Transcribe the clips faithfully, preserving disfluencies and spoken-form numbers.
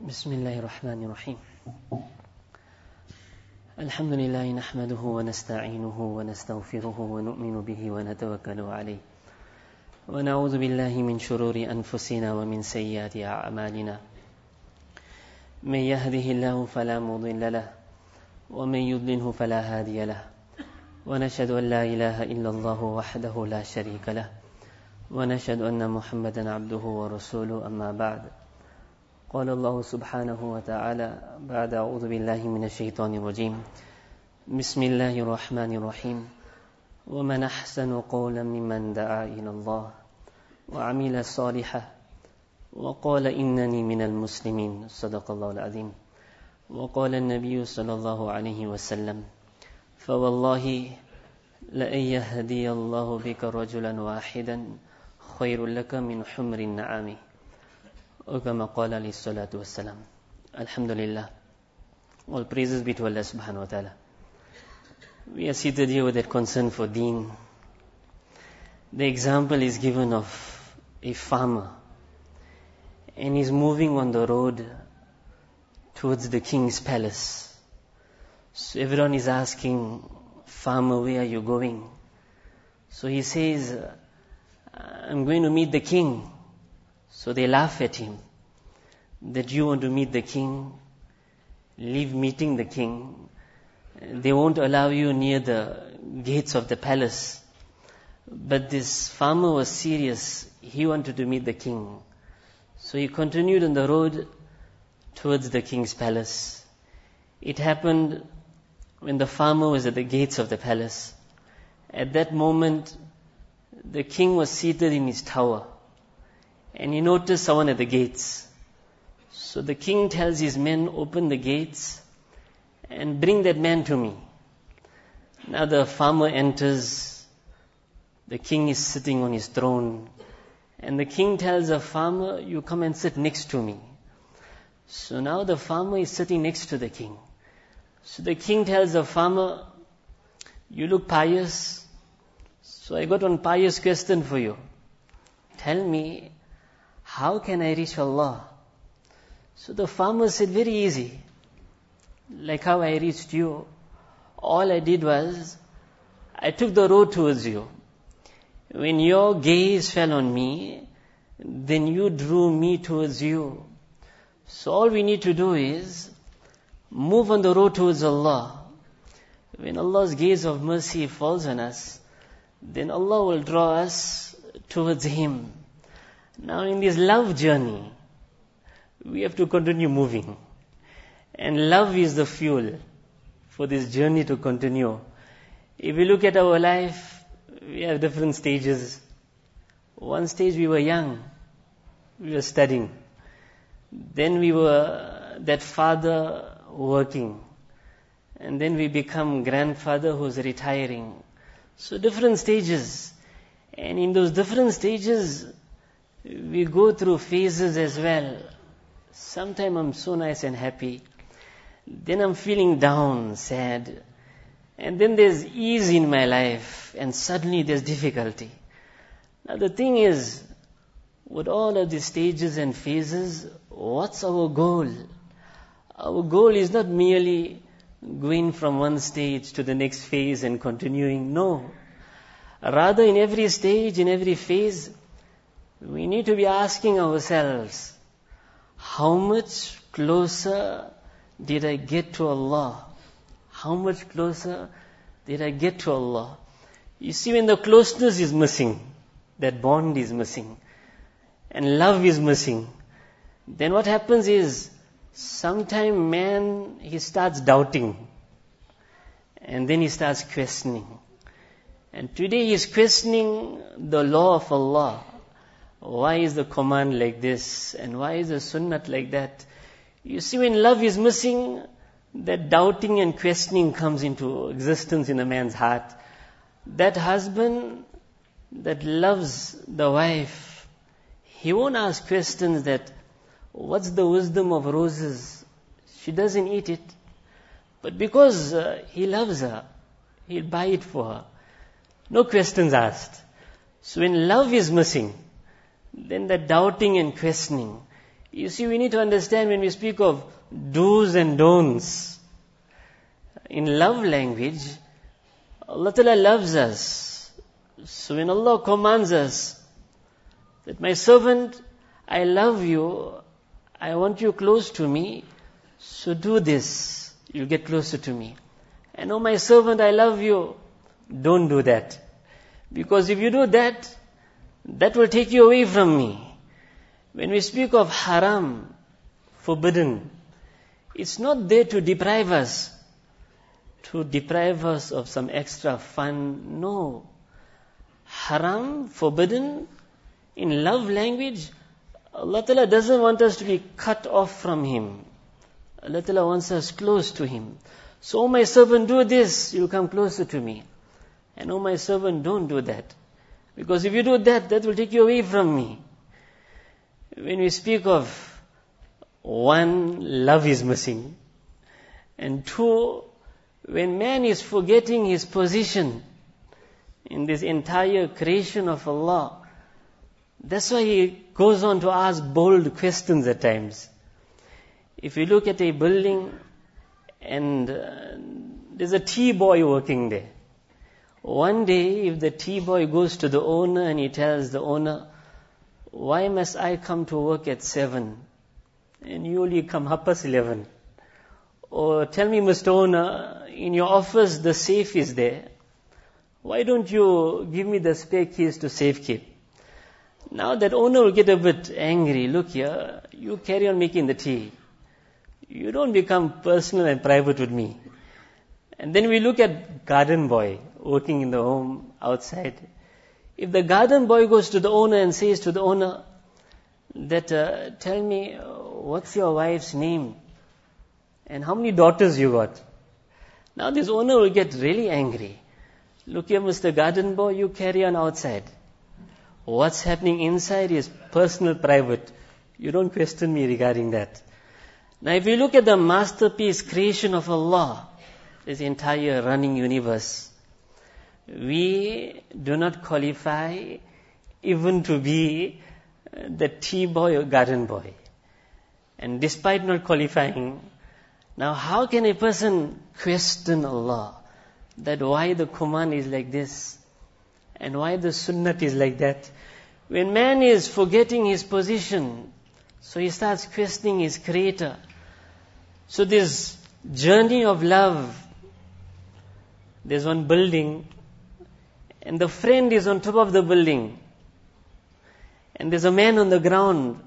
بسم الله الرحمن الرحيم الحمد لله نحمده ونستعينه ونستغفره ونؤمن به ونتوكل عليه ونعوذ بالله من شرور أنفسنا ومن سيئات أعمالنا من يهده الله فلا مضل له ومن يضلله فلا هادي له ونشهد أن لا إله إلا الله وحده لا شريك له ونشهد أن محمدا عبده ورسوله أما بعد قال الله سبحانه وتعالى بعد أعوذ بالله من الشيطان الرجيم بسم الله الرحمن الرحيم ومن أحسن قولا ممن دعا إلى الله وعمل صالحا وقال إنني من المسلمين صدق الله العظيم وقال النبي صلى الله عليه وسلم فوالله لأن يهدي الله بك رجلا واحدا خير لك من حمر النعام وكما قال عليه الصلاة والسلام. Alhamdulillah, all praises be to Allah subhanahu wa ta'ala. We are seated here with that concern for deen. The example is given of a farmer, and he's moving on the road towards the king's palace. So everyone is asking, farmer, where are you going? So he says, I'm going to meet the king. So they laugh at him, that you want to meet the king, leave meeting the king. They won't allow you near the gates of the palace. But this farmer was serious. He wanted to meet the king. So he continued on the road towards the king's palace. It happened when the farmer was at the gates of the palace. At that moment, the king was seated in his tower. And he noticed someone at the gates. So the king tells his men, open the gates and bring that man to me. Now the farmer enters. The king is sitting on his throne. And the king tells the farmer, you come and sit next to me. So now the farmer is sitting next to the king. So the king tells the farmer, you look pious. So I got one pious question for you. Tell me, how can I reach Allah? So the farmer said, very easy. Like how I reached you. All I did was, I took the road towards you. When your gaze fell on me, then you drew me towards you. So all we need to do is, move on the road towards Allah. When Allah's gaze of mercy falls on us, then Allah will draw us towards Him. Now in this love journey, we have to continue moving. And love is the fuel for this journey to continue. If we look at our life, we have different stages. One stage we were young, we were studying. Then we were that father working. And then we become grandfather who's retiring. So different stages. And in those different stages, we go through phases as well. Sometimes I'm so nice and happy. Then I'm feeling down, sad. And then there's ease in my life. And suddenly there's difficulty. Now the thing is, with all of these stages and phases, what's our goal? Our goal is not merely going from one stage to the next phase and continuing. No. Rather, in every stage, in every phase, we need to be asking ourselves, how much closer did I get to Allah? How much closer did I get to Allah? You see, when the closeness is missing, that bond is missing, and love is missing, then what happens is, sometime man, he starts doubting, and then he starts questioning. And today he is questioning the law of Allah. Why is the command like this? And why is the sunnat like that? You see, when love is missing, that doubting and questioning comes into existence in a man's heart. That husband that loves the wife, he won't ask questions that, what's the wisdom of roses? She doesn't eat it. But because uh, he loves her, he'll buy it for her. No questions asked. So when love is missing, then the doubting and questioning. You see, we need to understand when we speak of do's and don'ts. In love language, Allah Ta'ala loves us. So when Allah commands us that my servant, I love you, I want you close to me, so do this, you'll get closer to me. And oh my servant, I love you, don't do that. Because if you do that, that will take you away from me. When we speak of haram, forbidden, it's not there to deprive us, to deprive us of some extra fun. No. Haram, forbidden, in love language, Allah Ta'ala doesn't want us to be cut off from Him. Allah Ta'ala wants us close to Him. So, oh my servant, do this, you'll come closer to me. And oh my servant, don't do that. Because if you do that, that will take you away from me. When we speak of one, love is missing. And two, when man is forgetting his position in this entire creation of Allah, that's why he goes on to ask bold questions at times. If you look at a building and uh, there's a tea boy working there. One day, if the tea boy goes to the owner and he tells the owner, why must I come to work at seven and you only come half past eleven? Or tell me, Mister Owner, in your office the safe is there. Why don't you give me the spare keys to safekeep? Now that owner will get a bit angry. Look here, you carry on making the tea. You don't become personal and private with me. And then we look at garden boy working in the home outside. If the garden boy goes to the owner and says to the owner that, uh, tell me, uh, what's your wife's name? And how many daughters you got? Now this owner will get really angry. Look here, Mister Garden boy, you carry on outside. What's happening inside is personal, private. You don't question me regarding that. Now if you look at the masterpiece creation of Allah, this entire running universe, we do not qualify even to be the tea boy or garden boy. And despite not qualifying, now how can a person question Allah? That why the command is like this and why the sunnat is like that? When man is forgetting his position, so he starts questioning his creator. So this journey of love, there's one building and the friend is on top of the building and there's a man on the ground.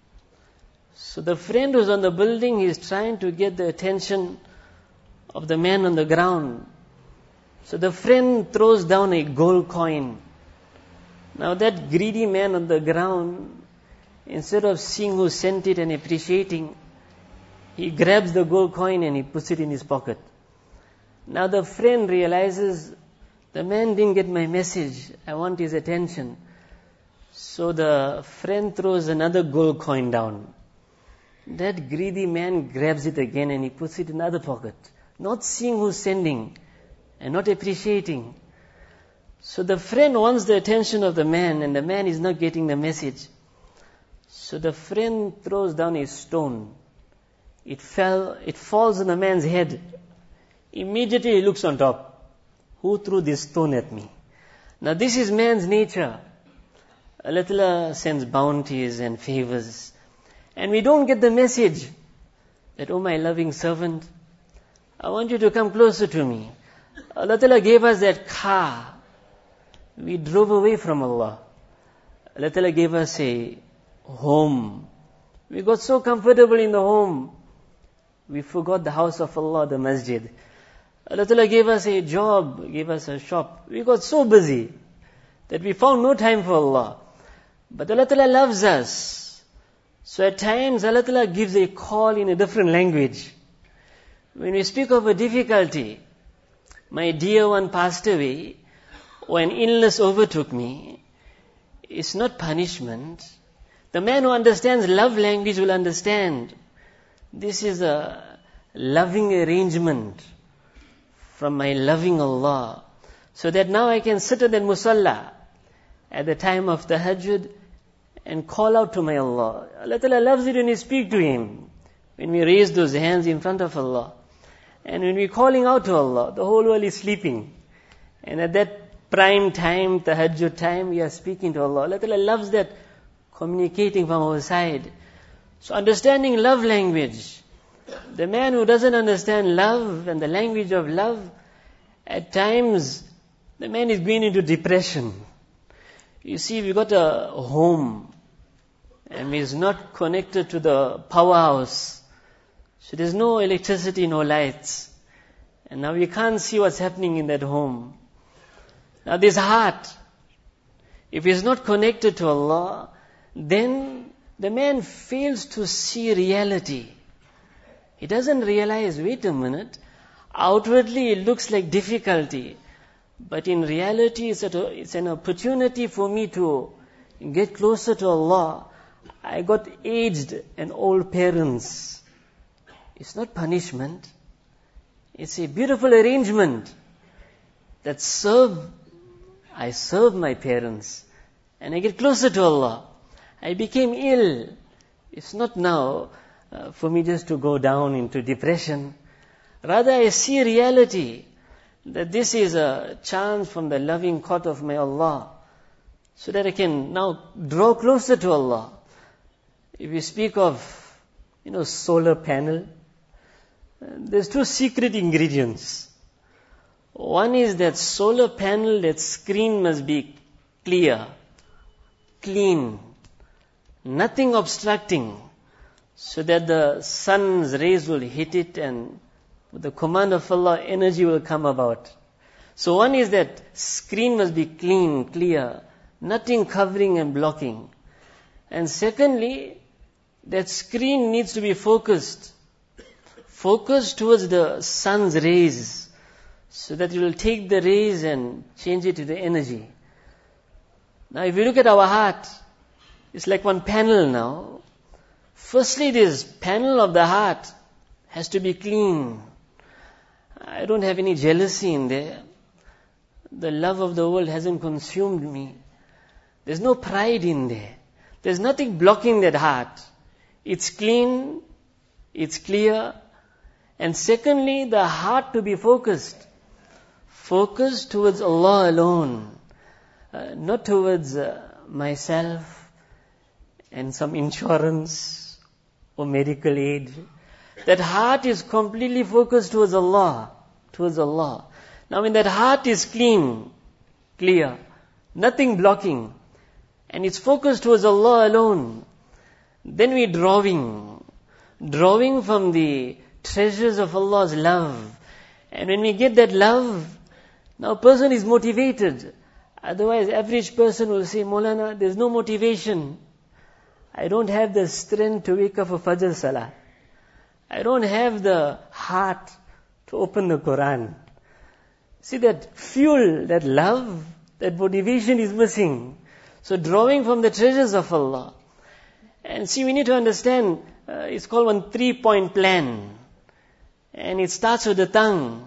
So the friend who's on the building is trying to get the attention of the man on the ground. So the friend throws down a gold coin. Now that greedy man on the ground, instead of seeing who sent it and appreciating, he grabs the gold coin and he puts it in his pocket. Now the friend realizes, the man didn't get my message, I want his attention. So the friend throws another gold coin down. That greedy man grabs it again and he puts it in the other pocket, not seeing who's sending and not appreciating. So the friend wants the attention of the man and the man is not getting the message. So the friend throws down a stone. It fell, it falls on the man's head. Immediately he looks on top. Who threw this stone at me? Now this is man's nature. Allah Ta'ala sends bounties and favors. And we don't get the message that, oh my loving servant, I want you to come closer to me. Allah Ta'ala gave us that car. We drove away from Allah. Allah Ta'ala gave us a home. We got so comfortable in the home. We forgot the house of Allah, the masjid. Allah Ta'ala gave us a job, gave us a shop. We got so busy that we found no time for Allah. But Allah Ta'ala loves us. So at times Allah Ta'ala gives a call in a different language. When we speak of a difficulty, my dear one passed away, or an illness overtook me, it's not punishment. The man who understands love language will understand. This is a loving arrangement from my loving Allah. So that now I can sit at the musalla at the time of tahajjud and call out to my Allah. Allah Ta'ala loves it when we speak to Him, when we raise those hands in front of Allah. And when we're calling out to Allah, the whole world is sleeping. And at that prime time, tahajjud time, we are speaking to Allah. Allah Ta'ala loves that, communicating from our side. So understanding love language. The man who doesn't understand love and the language of love, at times, the man is going into depression. You see, we got a home, and he's not connected to the powerhouse. So there's no electricity, no lights. And now we can't see what's happening in that home. Now this heart, if it's not connected to Allah, then the man fails to see reality. He doesn't realize, wait a minute, outwardly it looks like difficulty. But in reality, it's, a, it's an opportunity for me to get closer to Allah. I got aged and old parents. It's not punishment. It's a beautiful arrangement that serve, I serve my parents and I get closer to Allah. I became ill. It's not now uh, for me just to go down into depression. Rather, I see reality that this is a chance from the loving court of my Allah, so that I can now draw closer to Allah. If you speak of, you know, solar panel, there's two secret ingredients. One is that solar panel, that screen must be clear, clean, nothing obstructing, so that the sun's rays will hit it and with the command of Allah, energy will come about. So one is that screen must be clean, clear, nothing covering and blocking. And secondly, that screen needs to be focused. Focused towards the sun's rays, so that it will take the rays and change it to the energy. Now if you look at our heart, it's like one panel now. Firstly, this panel of the heart has to be clean. I don't have any jealousy in there. The love of the world hasn't consumed me. There's no pride in there. There's nothing blocking that heart. It's clean, it's clear. And secondly, the heart to be focused. Focused towards Allah alone. Uh, not towards uh, myself and some insurance or medical aid. That heart is completely focused towards Allah, towards Allah. Now when that heart is clean, clear, nothing blocking, and it's focused towards Allah alone, then we're drawing, drawing from the treasures of Allah's love. And when we get that love, now a person is motivated. Otherwise, average person will say, Maulana, there's no motivation. I don't have the strength to wake up for Fajr Salah. I don't have the heart to open the Quran. See, that fuel, that love, that motivation is missing. So drawing from the treasures of Allah. And see, we need to understand, uh, it's called one three-point plan. And it starts with the tongue.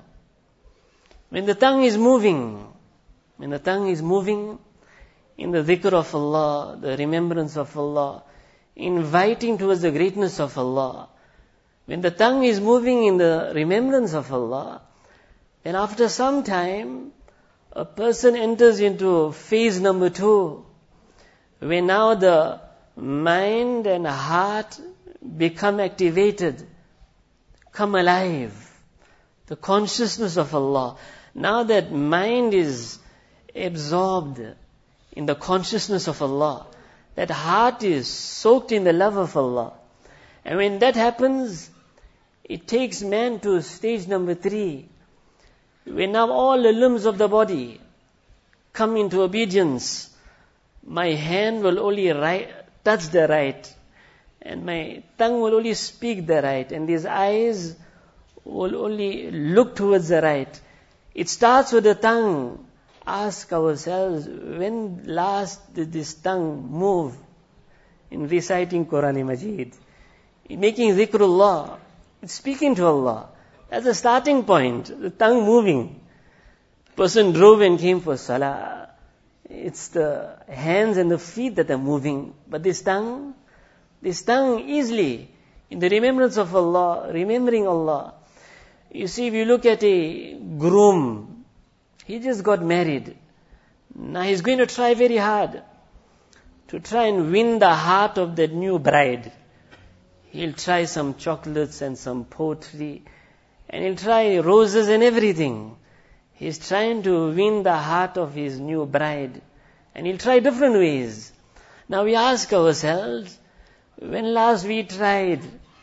When the tongue is moving, when the tongue is moving in the dhikr of Allah, the remembrance of Allah, inviting towards the greatness of Allah, when the tongue is moving in the remembrance of Allah, then after some time, a person enters into phase number two, where now the mind and heart become activated, come alive. The consciousness of Allah. Now that mind is absorbed in the consciousness of Allah, that heart is soaked in the love of Allah. And when that happens, it takes man to stage number three, where now all the limbs of the body come into obedience. My hand will only right, touch the right, and my tongue will only speak the right, and these eyes will only look towards the right. It starts with the tongue. Ask ourselves, when last did this tongue move in reciting Quran Majid, in making dhikrullah, it's speaking to Allah. That's the starting point, the tongue moving. Person drove and came for salah. It's the hands and the feet that are moving. But this tongue, this tongue easily, in the remembrance of Allah, remembering Allah. You see, if you look at a groom, he just got married. Now he's going to try very hard to try and win the heart of that new bride. He'll try some chocolates and some poetry, and he'll try roses and everything. He's trying to win the heart of his new bride, and he'll try different ways. Now we ask ourselves, when last we tried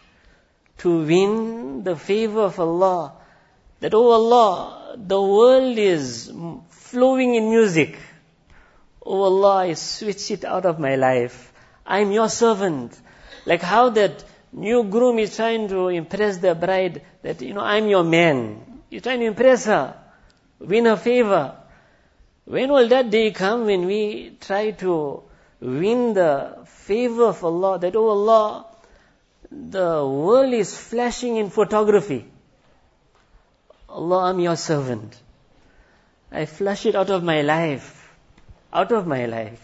to win the favor of Allah, that, oh Allah, the world is flowing in music. Oh Allah, I switch it out of my life. I'm your servant. Like how that new groom is trying to impress the bride that, you know, I'm your man. He's trying to impress her, win her favor. When will that day come when we try to win the favor of Allah, that, oh Allah, the world is flashing in photography. Allah, I'm your servant. I flush it out of my life. Out of my life.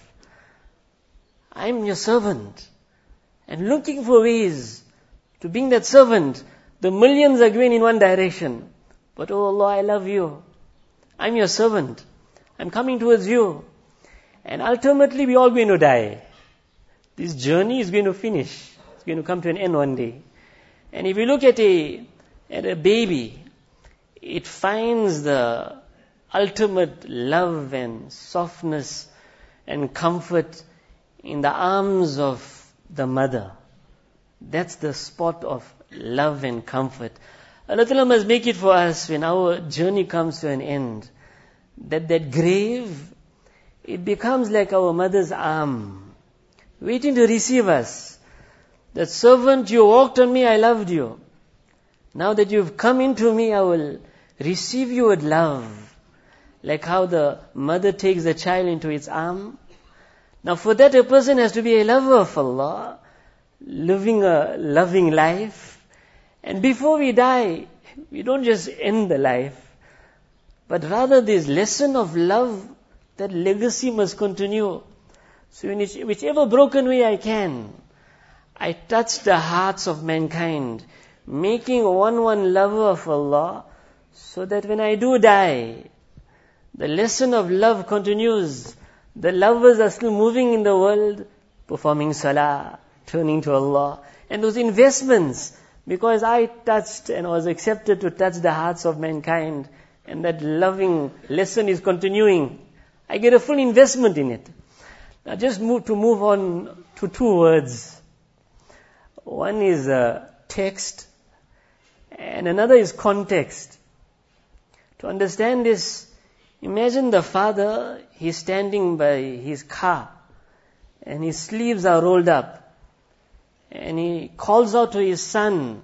I'm your servant. And looking for ways to being that servant. The millions are going in one direction. But oh Allah, I love you. I'm your servant. I'm coming towards you. And ultimately we're all going to die. This journey is going to finish. It's going to come to an end one day. And if you look at a, at a baby, it finds the ultimate love and softness and comfort in the arms of the mother. That's the spot of love and comfort. Allah Ta'ala must make it for us when our journey comes to an end. That that grave, it becomes like our mother's arm, waiting to receive us. That servant, you walked on me, I loved you. Now that you've come into me, I will receive you with love. Like how the mother takes the child into its arm. Now for that, a person has to be a lover of Allah, living a loving life. And before we die, we don't just end the life, but rather this lesson of love, that legacy must continue. So in whichever broken way I can, I touch the hearts of mankind, making one one lover of Allah, so that when I do die, the lesson of love continues. The lovers are still moving in the world, performing salah, turning to Allah. And those investments, because I touched and was accepted to touch the hearts of mankind, and that loving lesson is continuing, I get a full investment in it. Now just move to move on to two words. One is uh, text, and another is context. To understand this, imagine the father, he's standing by his car, and his sleeves are rolled up, and he calls out to his son,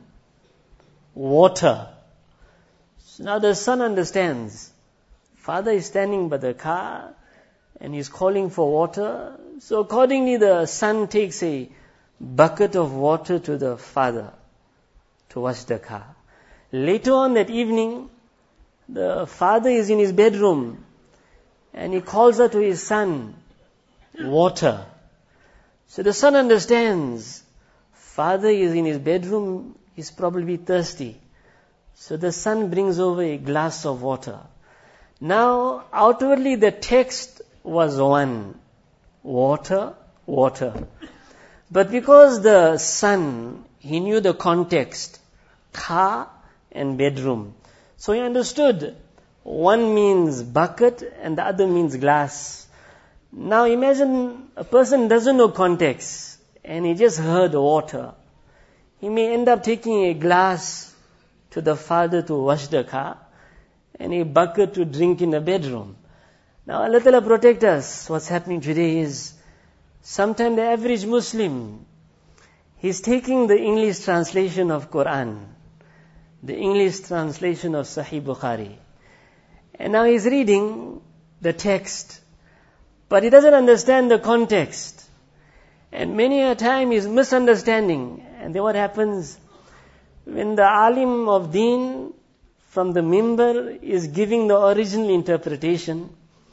water. So now the son understands. Father is standing by the car, and he's calling for water. So accordingly, the son takes a bucket of water to the father to wash the car. Later on that evening, the father is in his bedroom, and he calls out to his son, water. So the son understands, father is in his bedroom, he's probably thirsty. So the son brings over a glass of water. Now, outwardly the text was one, water, water. But because the son, he knew the context, car and bedroom. So he understood, one means bucket and the other means glass. Now imagine a person doesn't know context and he just heard water. He may end up taking a glass to the father to wash the car and a bucket to drink in the bedroom. Now Allah Ta'ala protect us. What's happening today is, sometimes the average Muslim, he's taking the English translation of Quran, the English translation of Sahih Bukhari. And now he's reading the text, but he doesn't understand the context. And many a time he's misunderstanding. And then what happens? When the alim of deen from the mimbar is giving the original interpretation,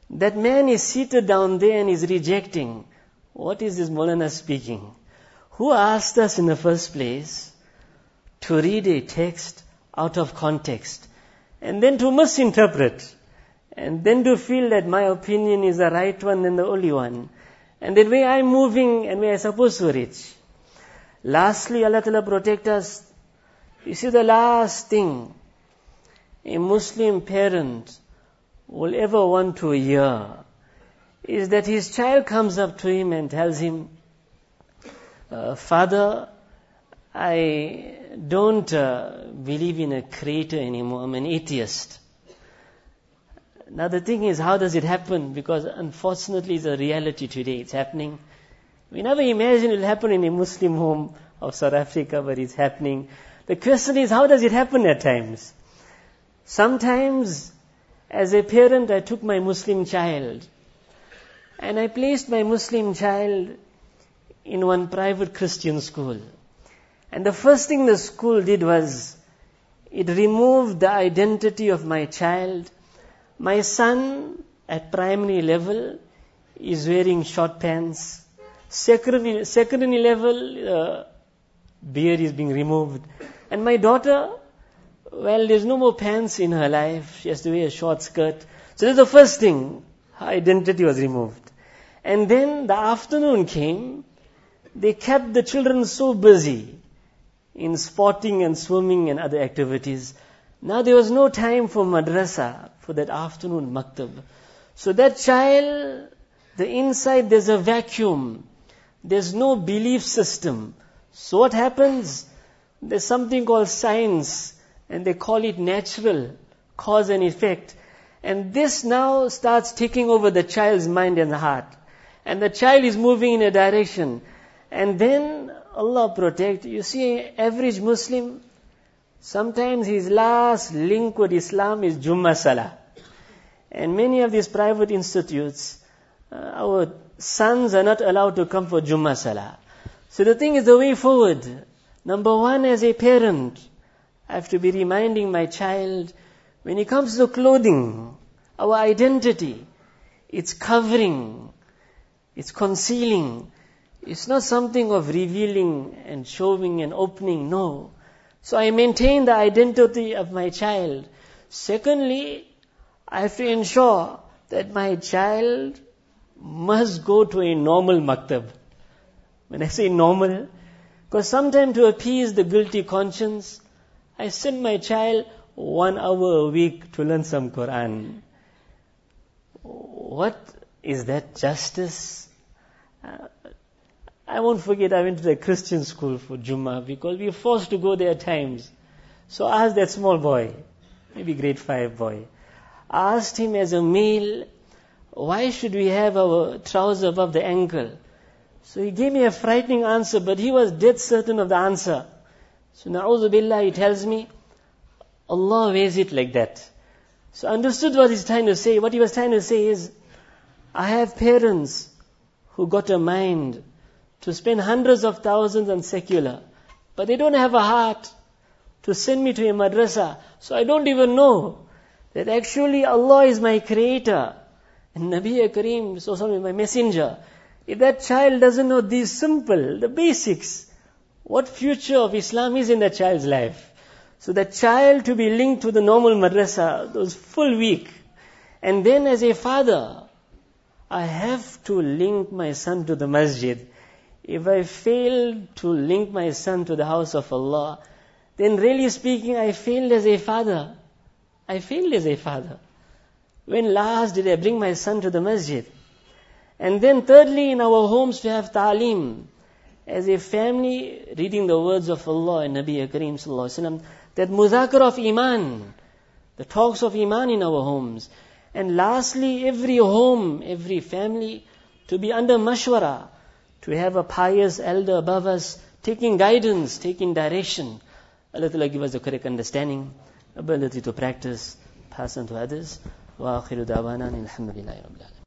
That man is seated down there and is rejecting. What is this Maulana speaking? Who asked us in the first place to read a text out of context and then to misinterpret and then to feel that my opinion is the right one and the only one and that way I'm moving and where I'm supposed to reach? Lastly, Allah Ta'ala protect us. You see, the last thing a Muslim parent will ever want to hear is that his child comes up to him and tells him, uh, Father, I don't uh, believe in a creator anymore. I'm an atheist. Now the thing is, how does it happen? Because unfortunately it's a reality today. It's happening. We never imagined it will happen in a Muslim home of South Africa, but it's happening. The question is, how does it happen at times? Sometimes, as a parent, I took my Muslim child and I placed my Muslim child in one private Christian school. And the first thing the school did was, it removed the identity of my child. My son at primary level is wearing short pants. Secondary, secondary level, uh, beard is being removed. And my daughter, well, there's no more pants in her life. She has to wear a short skirt. So that's the first thing. Her identity was removed. And then the afternoon came. They kept the children so busy in sporting and swimming and other activities. Now there was no time for madrasa, for that afternoon maktab. So that child, the inside there's a vacuum. There's no belief system. So what happens? There's something called science, and they call it natural, cause and effect. And this now starts taking over the child's mind and heart. And the child is moving in a direction. And then Allah protect. You see, average Muslim, sometimes his last link with Islam is Jummah Salah. And many of these private institutes, uh, our sons are not allowed to come for Jummah Salah. So the thing is the way forward. Number one, as a parent, I have to be reminding my child, when it comes to clothing, our identity, it's covering, it's concealing. It's not something of revealing and showing and opening, no. So I maintain the identity of my child. Secondly, I have to ensure that my child must go to a normal maktab. When I say normal, because sometimes to appease the guilty conscience, I send my child one hour a week to learn some Quran. What is that justice? Uh, I won't forget, I went to the Christian school for Jummah because we were forced to go there at times. So I asked that small boy, maybe grade five boy, I asked him as a male, why should we have our trouser above the ankle? So he gave me a frightening answer, but he was dead certain of the answer. So na'udhu billah, he tells me, Allah wears it like that. So I understood what he's trying to say. What he was trying to say is, I have parents who got a mind to spend hundreds of thousands on secular, but they don't have a heart to send me to a madrasa. So I don't even know that actually Allah is my creator and Nabi Kareem, so sorry, my messenger. If that child doesn't know these simple, the basics, what future of Islam is in that child's life? So that child to be linked to the normal madrasa, those full week. And then as a father, I have to link my son to the masjid. If I fail to link my son to the house of Allah, then really speaking, I failed as a father. I failed as a father. When last did I bring my son to the masjid? And then thirdly, in our homes we have ta'aleem. As a family, reading the words of Allah and Nabi Kareem sallallahu alaihi wasallam, that muzakar of iman, the talks of iman in our homes. And lastly, every home, every family, to be under mashwara, to have a pious elder above us, taking guidance, taking direction. Allah Ta'ala give us the correct understanding, ability to practice, pass on to others. Wa akhiru da'wana alhamdulillahi rabbil alamin.